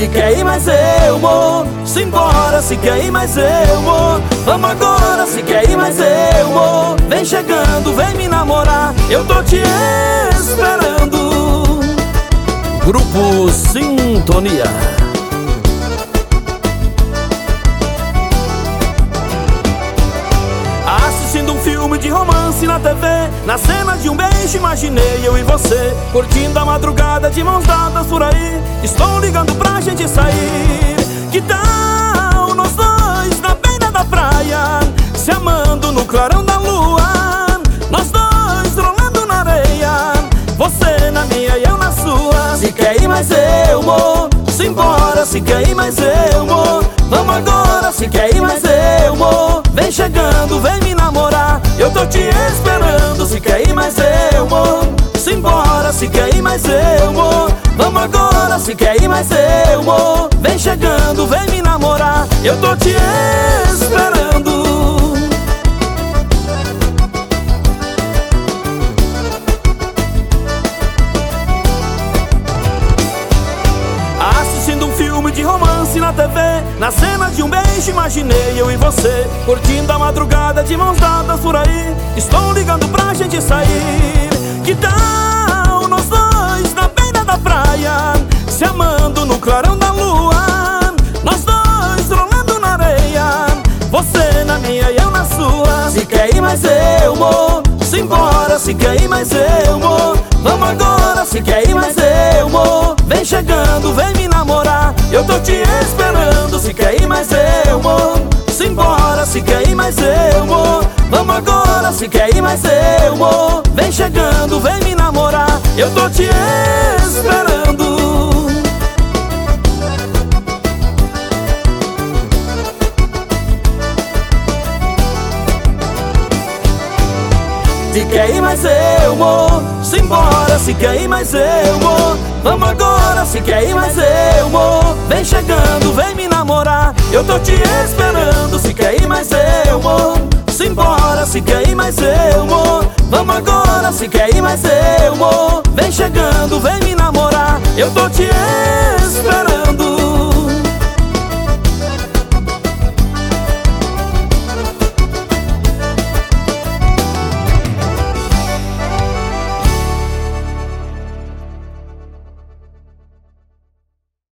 Se quer ir, mas eu vou. Simbora, se quer ir, mas eu vou. Vamos agora, se quer ir, mas eu vou. Vem chegando, vem me namorar, eu tô te esperando. Grupo Sintonia. Assistindo um filme de romance na TV, na cena de um beijo imaginei eu e você, curtindo a madrugada de mãos dadas por aí. Estou ligando pra gente sair. Que tal nós dois na beira da praia, se amando no clarão da lua? Nós dois rolando na areia, você na minha e eu na sua. Se quer ir, mas eu vou. Simbora, se quer ir, mas eu vou. Vamos agora, se quer ir, mas eu vou. Vem chegando, vem me namorar, eu tô te esperando. Se quer ir, mas eu vou. Simbora, se quer ir, mas eu vou. Vamos agora, se quer ir, mas eu vou. Vem chegando, vem me namorar, eu tô te esperando. Assistindo um filme de romance na TV, na cena de um beijo imaginei eu e você, curtindo a madrugada de mãos dadas por aí. Estou ligando pra gente sair. Que tal nós dois na beira da praia, se amando no clarão da lua? Nós dois rolando na areia, você na minha e eu na sua. Se quer ir, mas eu vou. Simbora, se quer ir, mas eu vou. Vamos agora, se quer ir, mas eu vou. Vem chegando, vem me namorar, eu tô te esperando. Se quer ir, mas eu vou. Simbora, se quer ir, mas eu vou. Vamos agora, se quer ir, mas eu vou. Vem chegando, vem me namorar, eu tô te esperando. Se quer ir, mas eu vou. Simbora, se quer ir, mas eu vou. Vamos agora, se quer ir, mas eu vou. Vem chegando, vem me namorar, eu tô te esperando. Se quer ir, mas eu vou. Simbora, se quer ir, mas eu vou. Vamos agora, se quer ir, mas eu vou. Vem chegando, vem me namorar, eu tô te esperando.